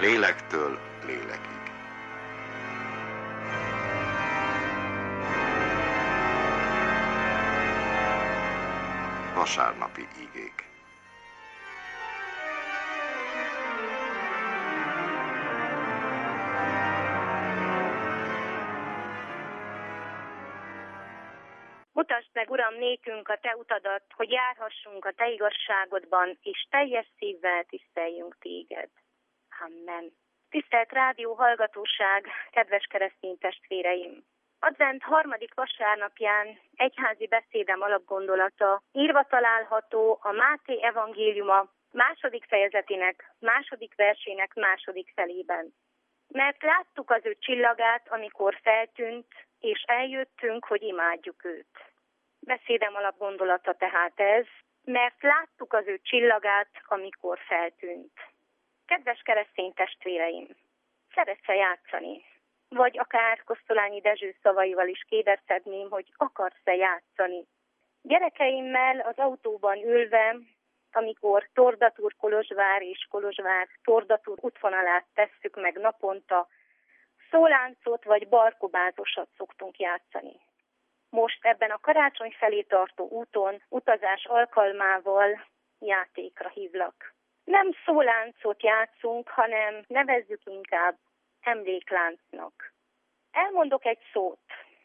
Lélektől lélekig. Vasárnapi igék. Mutasd meg, Uram, nékünk a Te utadat, hogy járhassunk a Te igazságodban, és teljes szívvel tiszteljünk Téged. Amen. Tisztelt rádió hallgatóság, kedves keresztény testvéreim! Advent harmadik vasárnapján egyházi beszédem alapgondolata írva található a Máté evangéliuma második fejezetének, második versének második felében. Mert láttuk az ő csillagát, amikor feltűnt, és eljöttünk, hogy imádjuk őt. Beszédem alapgondolata tehát ez, mert láttuk az ő csillagát, amikor feltűnt. Kedves keresztény testvéreim, szeretsz-e játszani? Vagy akár Kosztolányi Dezső szavaival is kérdezhetném, hogy akarsz-e játszani? Gyerekeimmel az autóban ülve, amikor Tordatúr-Kolozsvár és Kolozsvár-Tordatúr útvonalát tesszük meg naponta, szóláncot vagy barkobázosat szoktunk játszani. Most ebben a karácsony felé tartó úton, utazás alkalmával játékra hívlak. Nem szóláncot játszunk, hanem nevezzük inkább emlékláncnak. Elmondok egy szót,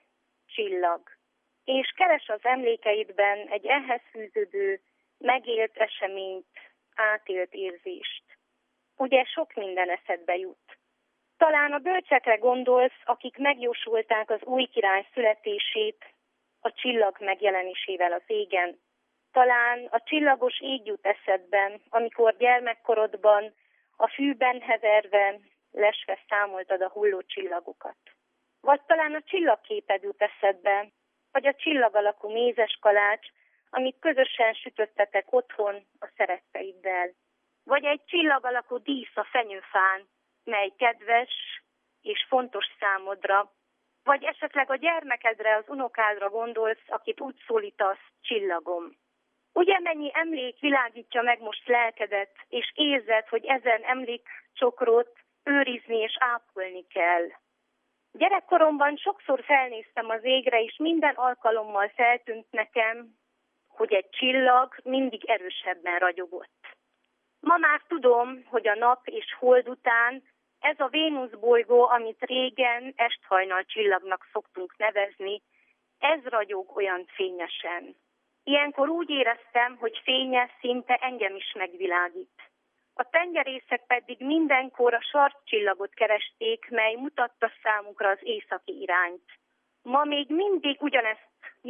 csillag, és keres az emlékeidben egy ehhez fűződő, megélt eseményt, átélt érzést. Ugye sok minden eszedbe jut. Talán a bölcsekre gondolsz, akik megjósolták az új király születését a csillag megjelenésével az égen. Talán a csillagos ég jut eszedben, amikor gyermekkorodban a fűben heverve, lesve számoltad a hulló csillagokat. Vagy talán a csillagképed jut eszedbe, vagy a csillag alakú mézes kalács, amit közösen sütöttetek otthon a szeretteiddel. Vagy egy csillag alakú dísz a fenyőfán, mely kedves és fontos számodra, vagy esetleg a gyermekedre, az unokádra gondolsz, akit úgy szólítasz, csillagom. Ugye mennyi emlék világítja meg most lelkedet, és érzed, hogy ezen emlékcsokrot őrizni és ápolni kell. Gyerekkoromban sokszor felnéztem az égre, és minden alkalommal feltűnt nekem, hogy egy csillag mindig erősebben ragyogott. Ma már tudom, hogy a nap és hold után ez a Vénusz bolygó, amit régen esthajnal csillagnak szoktunk nevezni, ez ragyog olyan fényesen. Ilyenkor úgy éreztem, hogy fénye szinte engem is megvilágít. A tengerészek pedig mindenkor a sarkcsillagot keresték, mely mutatta számukra az északi irányt. Ma még mindig ugyanezt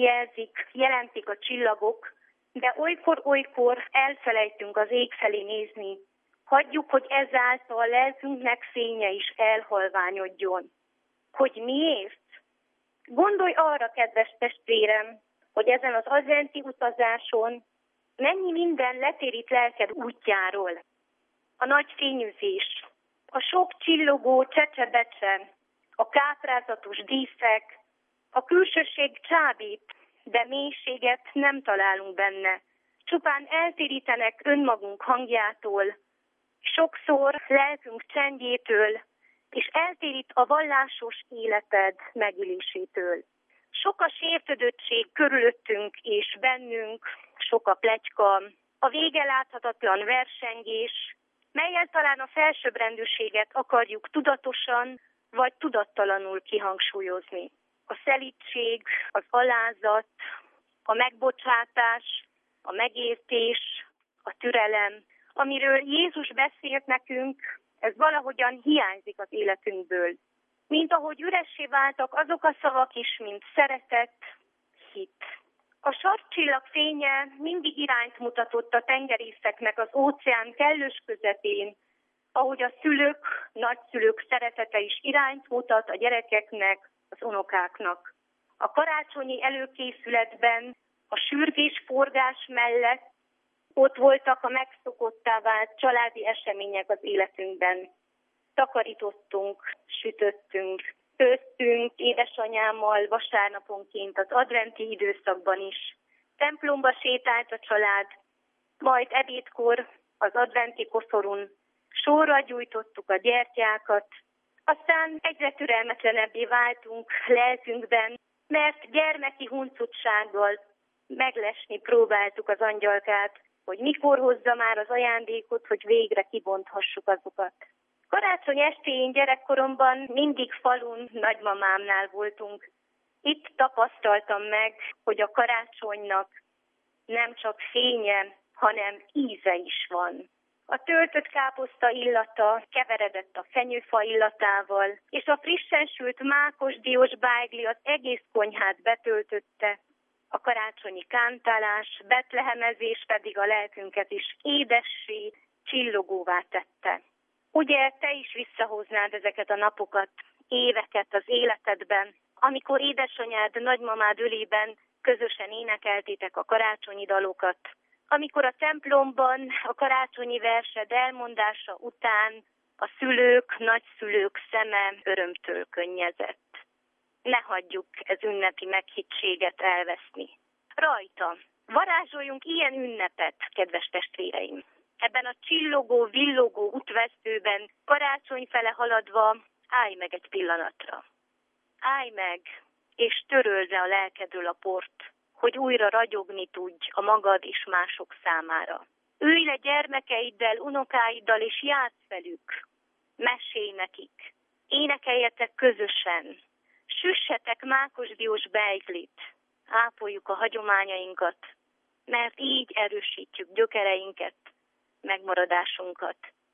jelentik a csillagok, de olykor-olykor elfelejtünk az ég felé nézni. Hagyjuk, hogy ezáltal lelkünknek fénye is elhalványodjon. Hogy miért? Gondolj arra, kedves testvérem, hogy ezen az adventi utazáson mennyi minden letérít lelked útjáról. A nagy fényűzés, a sok csillogó csecsebecse, a káprázatos díszek, a külsőség csábít, de mélységet nem találunk benne. Csupán eltérítenek önmagunk hangjától, sokszor lelkünk csendjétől, és eltérít a vallásos életed megélésétől. Sok a sértődöttség körülöttünk és bennünk, sok a pletyka, a vége láthatatlan versengés, mellyel talán a felsőbbrendűséget akarjuk tudatosan vagy tudattalanul kihangsúlyozni. A szelídség, az alázat, a megbocsátás, a megértés, a türelem, amiről Jézus beszélt nekünk, ez valahogyan hiányzik az életünkből. Mint ahogy üressé váltak azok a szavak is, mint szeretet, hit. A sarkcsillag fénye mindig irányt mutatott a tengerészeknek az óceán kellős közepén, ahogy a szülők, nagyszülők szeretete is irányt mutat a gyerekeknek, az unokáknak. A karácsonyi előkészületben, a sürgés-forgás mellett ott voltak a megszokottá vált családi események az életünkben. Takarítottunk, sütöttünk, főztünk édesanyámmal vasárnaponként az adventi időszakban is. Templomba sétált a család, majd ebédkor az adventi koszorún sorra gyújtottuk a gyertyákat, aztán egyre türelmetlenebbé váltunk lelkünkben, mert gyermeki huncutsággal meglesni próbáltuk az angyalkát, hogy mikor hozza már az ajándékot, hogy végre kibonthassuk azokat. Karácsony estéjén gyerekkoromban mindig falun nagymamámnál voltunk. Itt tapasztaltam meg, hogy a karácsonynak nem csak fénye, hanem íze is van. A töltött káposzta illata keveredett a fenyőfa illatával, és a frissen sült mákosdiós bájgli az egész konyhát betöltötte. A karácsonyi kántálás, betlehemezés pedig a lelkünket is édessé, csillogóvá tette. Ugye te is visszahoznád ezeket a napokat, éveket az életedben, amikor édesanyád, nagymamád ölében közösen énekeltétek a karácsonyi dalokat, amikor a templomban a karácsonyi versed elmondása után a szülők, nagyszülők szeme örömtől könnyezett. Ne hagyjuk ez ünnepi meghittséget elveszni. Rajta varázsoljunk ilyen ünnepet, kedves testvéreim! Ebben a csillogó, villogó útvesztőben karácsony fele haladva állj meg egy pillanatra. Állj meg, és töröld le a lelkedről a port, hogy újra ragyogni tudj a magad és mások számára. Ülj le gyermekeiddel, unokáiddal, és játsz velük. Mesélj nekik. Énekeljetek közösen. Süssetek mákosdiós bejglit. Ápoljuk a hagyományainkat, mert így erősítjük gyökereinket, megmaradásunkat,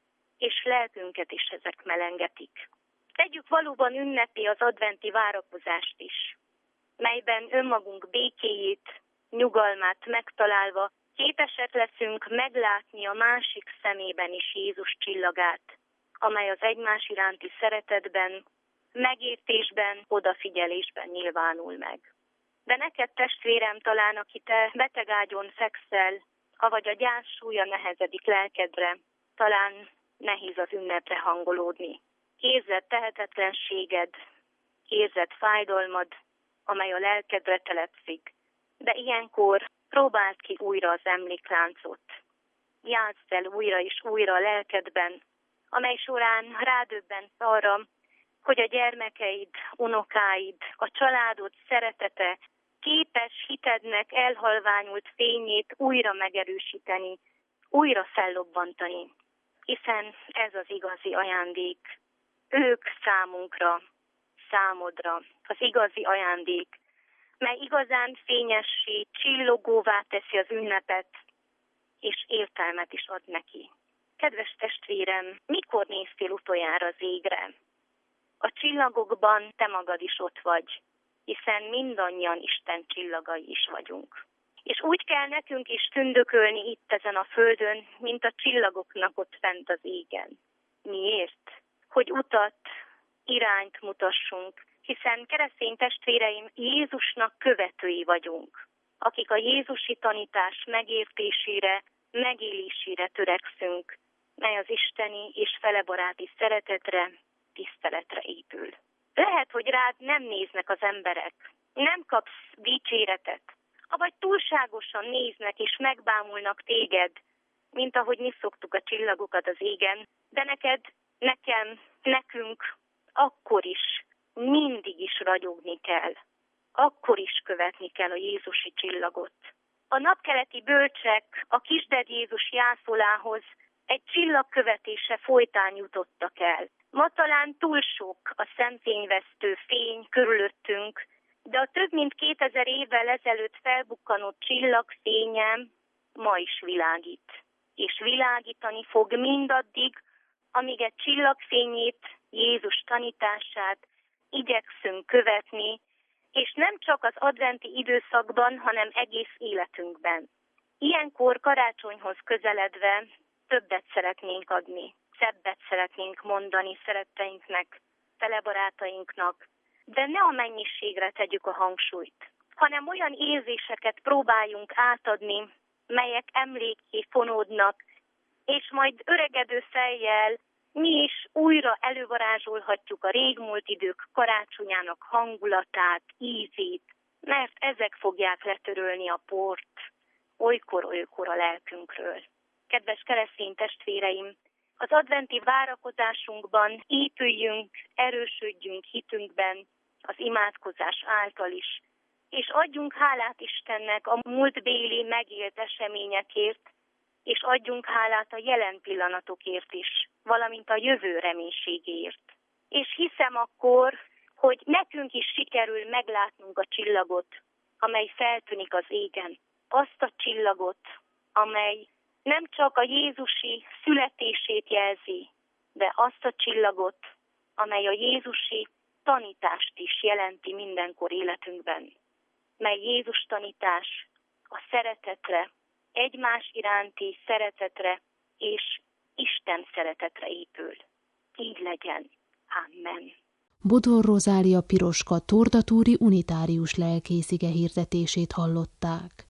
és lelkünket is ezek melengetik. Tegyük valóban ünnepi az adventi várakozást is, melyben önmagunk békéjét, nyugalmát megtalálva képesek leszünk meglátni a másik szemében is Jézus csillagát, amely az egymás iránti szeretetben, megértésben, odafigyelésben nyilvánul meg. De neked, testvérem, talán aki te betegágyon fekszel, avagy a gyász súlya nehezedik lelkedre, talán nehéz az ünnepre hangolódni. Érzed tehetetlenséged, érzed fájdalmad, amely a lelkedre telepszik, de ilyenkor próbáld ki újra az emlékláncot. Játszd el újra és újra a lelkedben, amely során rádöbbensz arra, hogy a gyermekeid, unokáid, a családod szeretete képes hitednek elhalványult fényét újra megerősíteni, újra fellobbantani, hiszen ez az igazi ajándék. Ők számunkra, számodra az igazi ajándék, mely igazán fényessé, csillogóvá teszi az ünnepet, és értelmet is ad neki. Kedves testvérem, mikor néztél utoljára az égre? A csillagokban te magad is ott vagy, hiszen mindannyian Isten csillagai is vagyunk. És úgy kell nekünk is tündökölni itt ezen a földön, mint a csillagoknak ott fent az égen. Miért? Hogy utat, irányt mutassunk, hiszen keresztény testvéreim Jézusnak követői vagyunk, akik a jézusi tanítás megértésére, megélésére törekszünk, mely az isteni és felebaráti szeretetre, tiszteletre épül. Lehet, hogy rád nem néznek az emberek, nem kapsz dicséretet, avagy túlságosan néznek és megbámulnak téged, mint ahogy mi szoktuk a csillagokat az égen, de neked, nekem, nekünk akkor is, mindig is ragyogni kell. Akkor is követni kell a Jézusi csillagot. A napkeleti bölcsek a kisded Jézus jászolához egy csillagkövetése folytán jutottak el. Ma talán túl sok a szemfényvesztő fény körülöttünk, de a több mint 2000 évvel ezelőtt felbukkanott csillagfényem ma is világít. És világítani fog mindaddig, amíg egy csillagfényét, Jézus tanítását igyekszünk követni, és nem csak az adventi időszakban, hanem egész életünkben. Ilyenkor karácsonyhoz közeledve többet szeretnénk adni, szebbet szeretnénk mondani szeretteinknek, telebarátainknak, de ne a mennyiségre tegyük a hangsúlyt, hanem olyan érzéseket próbáljunk átadni, melyek emlékké fonódnak, és majd öregedő fejjel mi is újra elővarázsolhatjuk a régmúlt idők karácsonyának hangulatát, ízét, mert ezek fogják letörölni a port olykor-olykor a lelkünkről. Kedves keresztény testvéreim, Az adventi várakozásunkban épüljünk, erősödjünk hitünkben, az imádkozás által is, és adjunk hálát Istennek a múltbéli megélt eseményekért, és adjunk hálát a jelen pillanatokért is, valamint a jövő reménységéért. És hiszem akkor, hogy nekünk is sikerül meglátnunk a csillagot, amely feltűnik az égen. Azt a csillagot, amely nem csak a Jézusi születését jelzi, de azt a csillagot, amely a Jézusi tanítást is jelenti mindenkor életünkben, mely Jézus tanítás a szeretetre, egymás iránti szeretetre és Isten szeretetre épül. Így legyen. Amen. Bodor Rozália Piroska tordatúri unitárius lelkész ige hirdetését hallották.